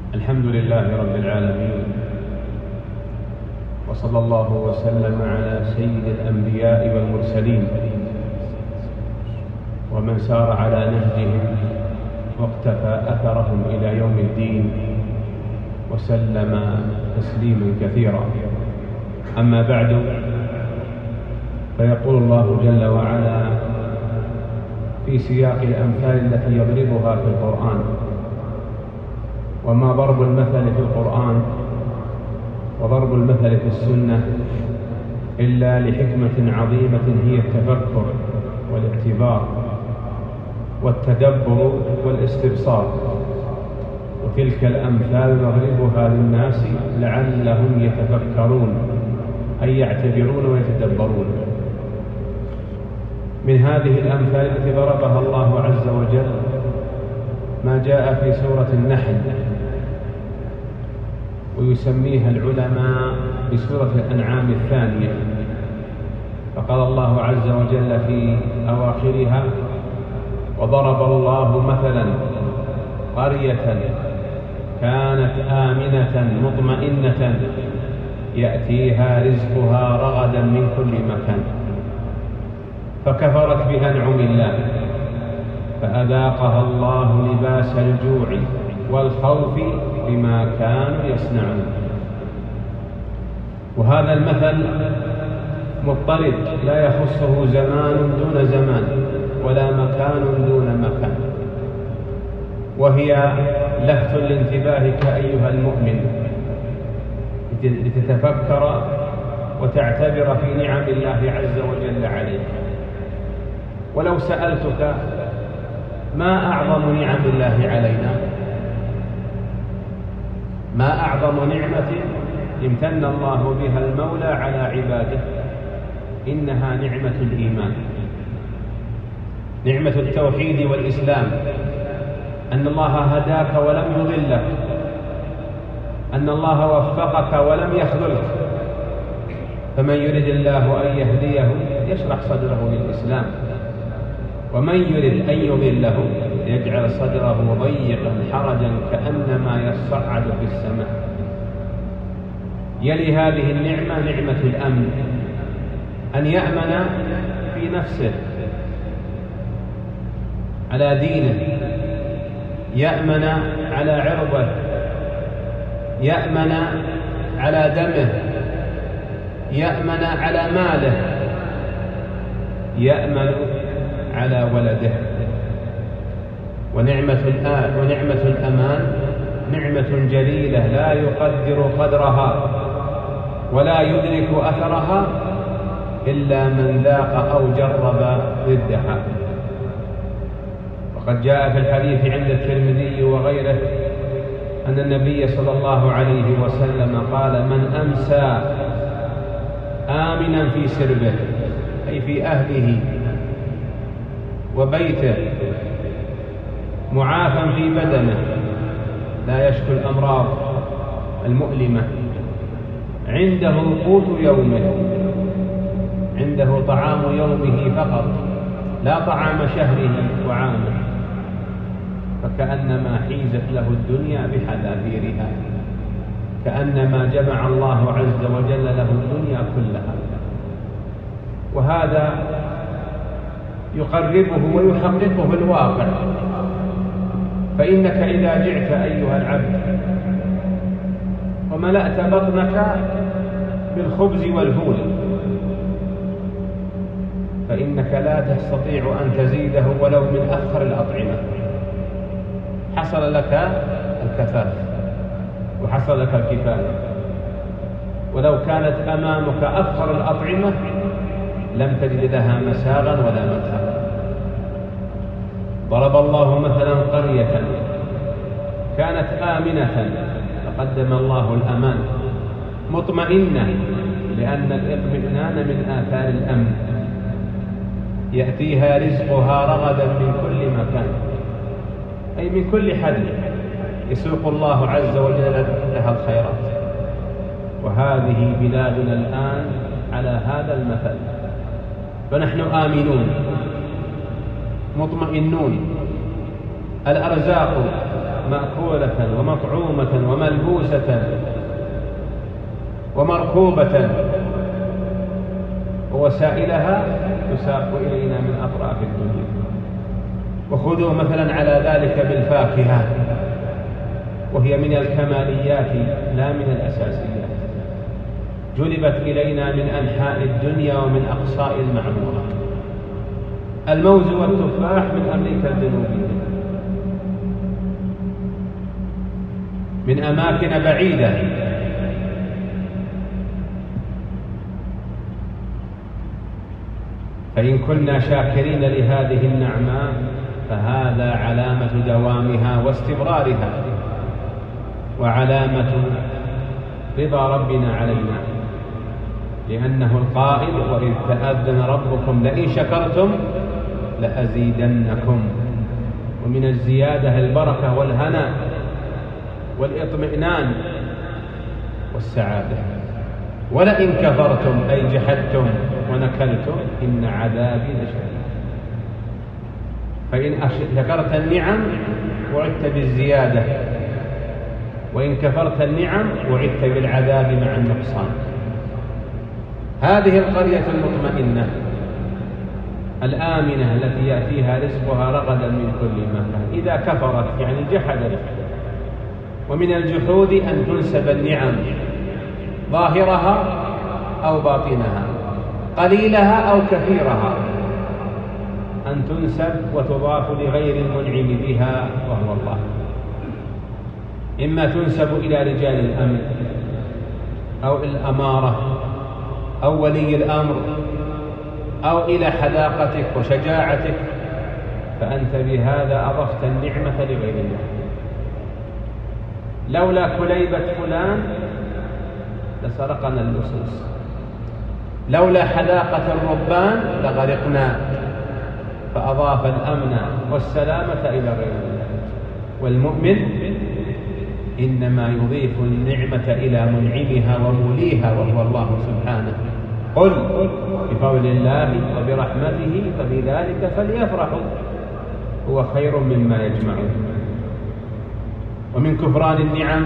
الحمد لله رب العالمين، وصلى الله وسلم على سيد الأنبياء والمرسلين ومن سار على نهجهم واقتفى أثرهم إلى يوم الدين وسلم تسليما كثيرا. أما بعد، فيقول الله جل وعلا في سياق الأمثال التي يضربها في القرآن: وما ضرب المثل في القرآن وضرب المثل في السنة إلا لحكمة عظيمة هي التفكر والاعتبار والتدبر والاستبصار، وتلك الأمثال نضربها للناس لعلهم يتفكرون، أي يعتبرون ويتدبرون. من هذه الأمثال التي ضربها الله عز وجل ما جاء في سورة النحل، ويسميها العلماء بسورة الأنعام الثانية. فقال الله عز وجل في أواخرها: وضرب الله مثلا قرية كانت آمنة مطمئنة يأتيها رزقها رغدا من كل مكان فكفرت بأنعم الله فأذاقها الله لباس الجوع والخوف بما كانوا يصنعون. وهذا المثل مضطرد لا يخصه زمان دون زمان ولا مكان دون مكان، وهي لفت لانتباهك أيها المؤمن لتتفكر وتعتبر في نعم الله عز وجل عليك. ولو سألتك: ما أعظم نعم الله علينا؟ ما أعظم نعمة امتن الله بها المولى على عباده؟ إنها نعمة الإيمان، نعمة التوحيد والإسلام، أن الله هداك ولم يضلك، أن الله وفقك ولم يخذلك. فمن يرد الله أن يهديه يشرح صدره للإسلام، ومن يرد أن يضله يجعل صدره ضيقا حرجا كأنما يصعد في السماء. يلي هذه النعمة نعمة الأمن، أن يأمن في نفسه على دينه، يأمن على عرضه، يأمن على دمه، يأمن على ماله، يأمن على ولده. ونعمة الأمان نعمة جليلة لا يقدر قدرها ولا يدرك أثرها إلا من ذاق أو جرب ضدها. وقد جاء في الحديث عند الترمذي وغيره أن النبي صلى الله عليه وسلم قال: من أمسى آمنا في سربه، أي في أهله وبيته، معافى في بدنه، لا يشكو الأمراض المؤلمة، عنده قوت يومه، عنده طعام يومه فقط لا طعام شهره وعامه، فكأنما حيزت له الدنيا بحذافيرها، كأنما جمع الله عز وجل له الدنيا كلها. وهذا يقربه ويحققه الواقع. فإنك إذا جعت أيها العبد وملأت بطنك بالخبز والفول فإنك لا تستطيع أن تزيده ولو من أفخر الأطعمة. حصل لك الكفاف وحصل لك الكفاية. ولو كانت أمامك أفخر الأطعمة لم تجد لها مساغا ولا مدخلا. ضرب الله مثلا قرية كانت آمنة، فقدم الله الأمان، مطمئنة، لأن الاطمئنان من آثار الأمن، يأتيها رزقها رغدا من كل مكان، أي من كل حد يسوق الله عز وجل لها الخيرات. وهذه بلادنا الآن على هذا المثل، فنحن آمنون مطمئنون، الأرزاق مأكولة ومطعومة وملبوسة ومركوبة، ووسائلها تساق إلينا من أطراف الدنيا. وخذوا مثلا على ذلك بالفاكهة، وهي من الكماليات لا من الأساسيات، جلبت إلينا من أنحاء الدنيا ومن أقصاء المعمورة. الموز والتفاح من أمريكا الجنوبية، من أماكن بعيدة. فإن كنا شاكرين لهذه النعمة فهذا علامة دوامها واستمرارها، وعلامة رضا ربنا علينا، لأنه القائل: وإذ تأذن ربكم لئن شكرتم لأزيدنكم. ومن الزيادة البركة والهنا والإطمئنان والسعادة. ولئن كفرتم أي جحدتم ونكلتم إن عذابي لشديد. فإن شكرت النعم وعدت بالزيادة، وإن كفرت النعم وعدت بالعذاب مع النقصان. هذه القرية المطمئنة الآمنة التي يأتيها رزقها رغدا من كل مكان، إذا كفرت يعني جحدت. ومن الجحود أن تنسب النعم ظاهرها أو باطنها، قليلها أو كثيرها، أن تنسب وتضاف لغير المنعم بها وهو الله. إما تنسب إلى رجال الأمن أو الأمارة أو ولي الأمر أو إلى حداقتك وشجاعتك، فأنت بهذا أضفت النعمة لغير الله. لولا كليبة فلان لسرقنا اللصوص، لولا حداقة الربان لغرقنا، فأضاف الأمن والسلامة إلى غير الله. والمؤمن إنما يضيف النعمة إلى منعمها وموليها وهو الله سبحانه. قل بفضل الله وبرحمته فبذلك فليفرحوا هو خير مما يجمعون. ومن كفران النعم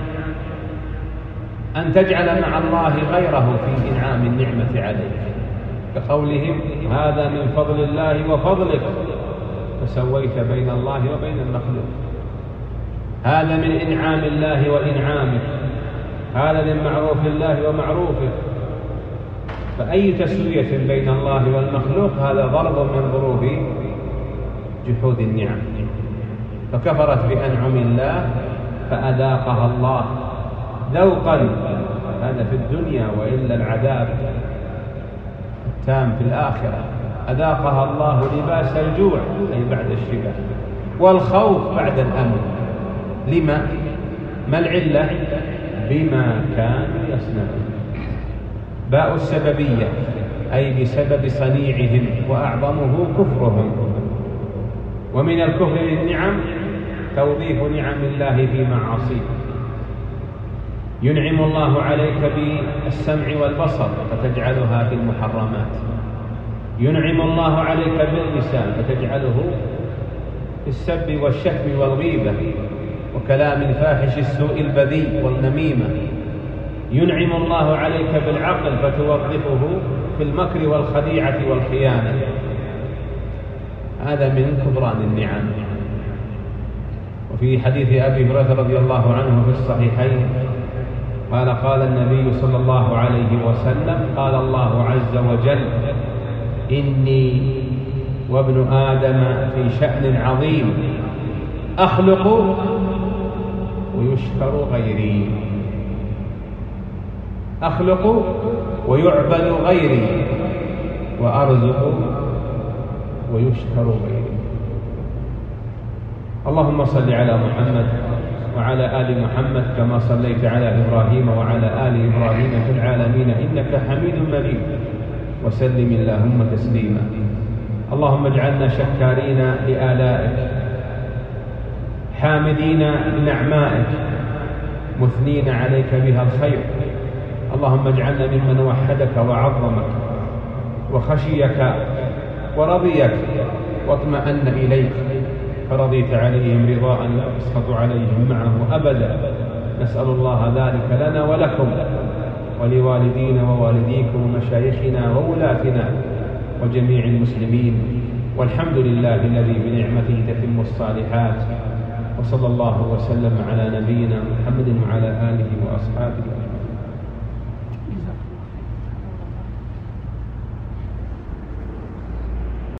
أن تجعل مع الله غيره في إنعام النعمة عليك، كقولهم: هذا من فضل الله وفضلك، فسويت بين الله وبين المخلوق. هذا من إنعام الله وإنعامك، هذا من معروف الله ومعروفك. فأي تسوية بين الله والمخلوق هذا ضرب من ضروب جحود النعم. فكفرت بأنعم الله فأذاقها الله ذوقا، هذا في الدنيا، وإلا العذاب التام في الآخرة. أذاقها الله لباس الجوع أي بعد الشبع، والخوف بعد الأمن. لما؟ ما العلة؟ بما كانوا يصنعون. باء السببية أي بسبب صنيعهم، وأعظمه كفرهم. ومن الكفر للنعم توظيف نعم الله في معاصيه. ينعم الله عليك بالسمع والبصر فتجعلها في المحرمات، ينعم الله عليك باللسان فتجعله في السب والشتم والغيبة وكلام الفاحش السوء البذيء والنميمة. ينعم الله عليك بالعقل فتوظفه في المكر والخديعة والخيانة. هذا من كفران النعم. وفي حديث أبي هريرة رضي الله عنه في الصحيحين قال النبي صلى الله عليه وسلم: قال الله عز وجل: إني وابن آدم في شأن عظيم، أخلق ويشكر غيري، أخلق ويعبد غيري، وأرزق ويشكر غيري. اللهم صل على محمد وعلى آل محمد كما صليت على إبراهيم وعلى آل إبراهيم في العالمين إنك حميد مجيد، وسلم اللهم تسليما. اللهم اجعلنا شكارين لآلائك، حامدين لنعمائك، مثنين عليك بها الخير. اللهم اجعلنا ممن وحدك وعظمك وخشيك ورضيك واطمأن إليك، فرضيت عليهم رضاء لا تسخط عليهم معه أبدا. نسأل الله ذلك لنا ولكم ولوالدينا ووالديكم ومشايخنا وولاتنا وجميع المسلمين، والحمد لله الذي بنعمته تتم الصالحات. وصلى الله وسلم على نبينا محمد وعلى آله وأصحابه أجمعين.